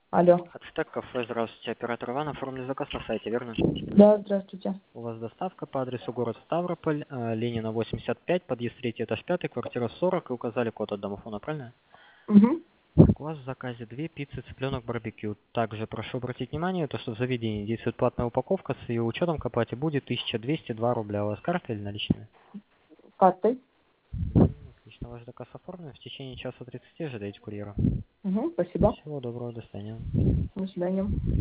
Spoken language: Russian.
Алло. Ацтек кафе, здравствуйте. Оператор Иван, оформлен заказ на сайте, верно? Да, здравствуйте. У вас доставка по адресу город Ставрополь, Ленина 85, подъезд 3, этаж 5, квартира 40, и указали код от домофона, правильно? Угу. Так, у вас в заказе 2 пиццы цыпленок барбекю. Также прошу обратить внимание, то, что в заведении действует платная упаковка, с ее учетом к оплате будет 1202 рубля. У вас карта или наличные? Картой. Отлично, ваш заказ оформлен. В течение часа 30 ожидайте курьера. Угу, спасибо. Всего доброго, до свидания. До свидания.